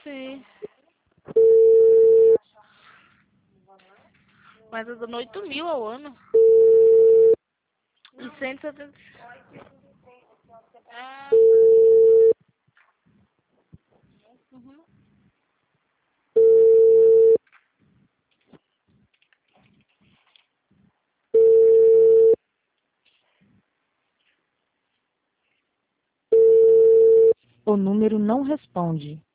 Sim. Mas eu dando 8 mil ao ano. E 170. Ah, uhum. O número não responde.